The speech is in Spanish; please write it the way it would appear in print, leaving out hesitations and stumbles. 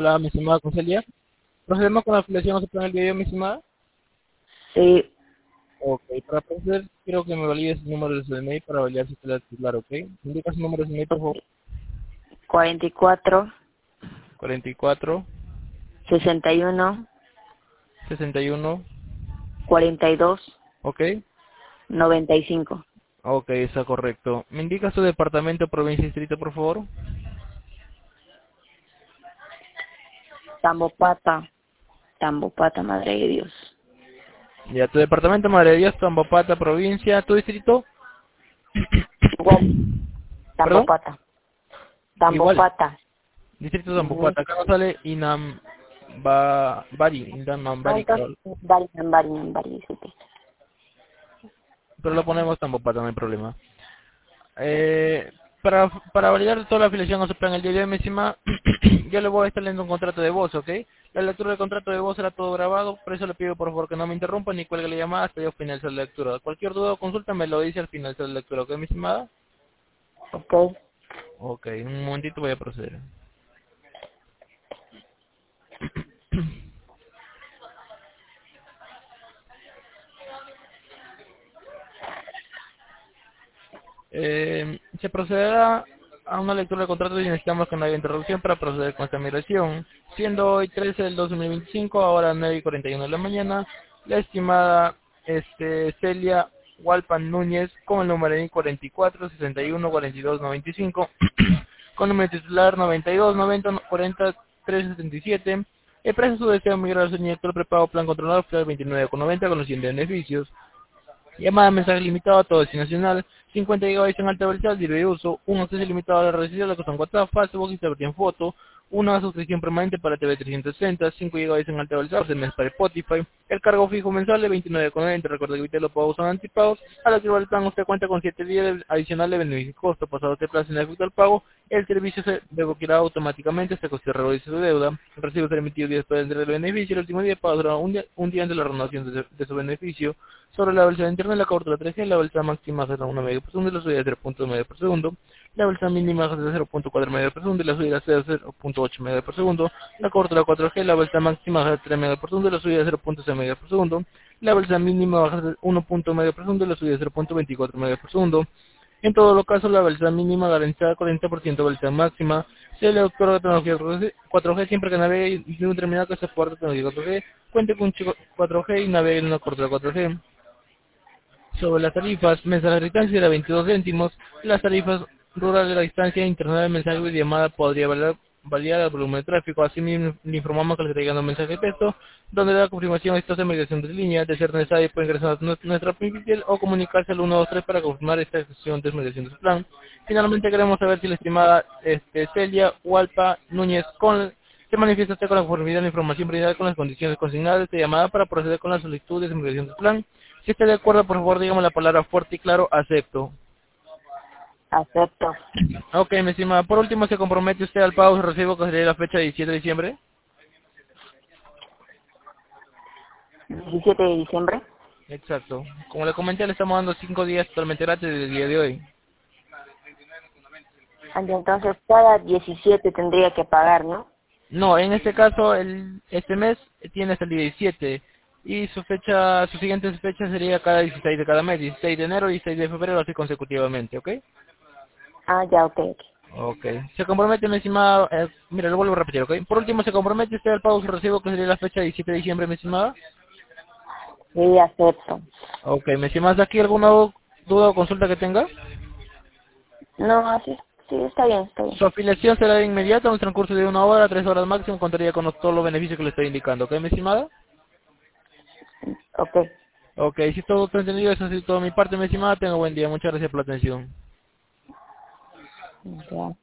Hola, mi estimada Concelia. Procedemos con la afiliación a su plan el día de hoy, mi estimada. Sí, Ok, para proceder, quiero que me valides el número de su DNI para validar si usted la titular, ¿ok? ¿Me indica su número de DNI, por favor? 44, 44, 61, 61, 42, ¿ok? 95. Ok, está correcto. ¿Me indica su departamento, provincia y distrito, por favor? Tambopata, Tambopata, madre de Dios. Ya, tu departamento, Madre de Dios, Tambopata, provincia, tu distrito. Igual, ¿Perdón? Tambopata, Igual. Tambopata. Distrito Ujú. Tambopata. Acá no sale Inambari, Entonces, creo. Bari, disculpe. Pero lo ponemos Tambopata, no hay problema. Para validar toda la afiliación a su plan el día de hoy, mi estimada, yo le voy a estar leyendo un contrato de voz, ¿ok? La lectura del contrato de voz será todo grabado, por eso le pido por favor que no me interrumpa ni cuelgue la llamada hasta yo finalice la lectura. Cualquier duda o consulta me lo dice al finalizar la lectura, ¿ok, mi estimada? Ok. Ok, un momentito voy a proceder. Se procederá a una lectura del contrato y necesitamos que no haya interrupción para proceder con esta migración. Siendo hoy 13 del 2025, ahora 9:41 de la mañana, la estimada Celia Walpan Núñez con el número de 44 61 42 95, con número titular 92 90 43 77, expresa su deseo de migrar a su niño prepago plan controlado final 29,90 con los siguientes beneficios. Llamada mensaje limitado a todo destino nacional, 50 GB en alta velocidad libre de uso, un acceso ilimitado a las redes sociales que son WhatsApp, Facebook, Instagram en foto, una suscripción permanente para TV 360, 5 GB en alta velocidad, el mes para Spotify, el cargo fijo mensual de 29,90, recuerda que usted lo puede usar anticipados, al activar el plan usted cuenta con 7 días adicionales de beneficio y costo, pasado este plazo en efecto al pago, el servicio se desbloqueará automáticamente hasta que usted realice su deuda, el recibo será emitido días después del beneficio, el último día de pago será un día antes de la renovación de su beneficio. Sobre la velocidad interna de la cobertura 3G, la velocidad máxima será 1 medio por segundo y la subida de 0.1 medio por segundo. La velocidad mínima será 0.4 medio por segundo y la subida será 0.8 medio por segundo. La cobertura 4G, la velocidad máxima será 3 medio por segundo y la subida de 0.6 medio por segundo. La velocidad mínima va a ser 1 medio por segundo y la subida de 0.24 medio por segundo. En todos los casos, la velocidad mínima garantizada 40% velocidad máxima. Se le otorga tecnología 4G siempre que navegue de un terminal que soporte tecnología 4G, cuente con un chip 4G y navegue en una cobertura 4G. Sobre las tarifas, mensaje de distancia era 22 céntimos, las tarifas rurales de la distancia internet de mensaje y llamada podría variar el volumen de tráfico. Asimismo, le informamos que le está llegando un mensaje de texto, donde da confirmación de esta migración de línea. De ser necesario, puede ingresar a nuestra PIN o comunicarse al 123 para confirmar esta sesión de migración de su plan. Finalmente, queremos saber si la estimada Celia Hualpa Núñez se manifiesta usted con la conformidad de la información brindada con las condiciones consignadas de esta llamada para proceder con la solicitud de migración de su plan. Si está de acuerdo, por favor, dígame la palabra fuerte y claro, acepto. Acepto. Ok, mi estimada. Por último, ¿se compromete usted al pago de su recibo que sería la fecha de 17 de diciembre? 17 de diciembre. Exacto. Como le comenté, le estamos dando 5 días totalmente gratis desde el día de hoy. Entonces, cada 17 tendría que pagar, ¿no? No, en este caso, este mes tiene hasta el día 17. Y su siguiente fecha sería cada 16 de cada mes. 16 de enero, 16 de febrero, así consecutivamente, ¿ok? Ah, ya, ok, ok. Ok. Se compromete, mi estimada, mira, lo vuelvo a repetir, ¿ok? Por último, ¿se compromete usted al pago de su recibo que sería la fecha de 17 de diciembre, mi estimada? Sí, acepto. Ok, ¿me estimas aquí alguna duda o consulta que tenga? No, así, sí, está bien, está bien. Su afiliación será de inmediato en un transcurso de 1 hora, 3 horas máximo, contaría con todos los beneficios que le estoy indicando, ¿ok, mi estimada? Ok. Ok, si todo está entendido, eso es todo de mi parte, mi estimada, tenga buen día, muchas gracias por la atención. Ya.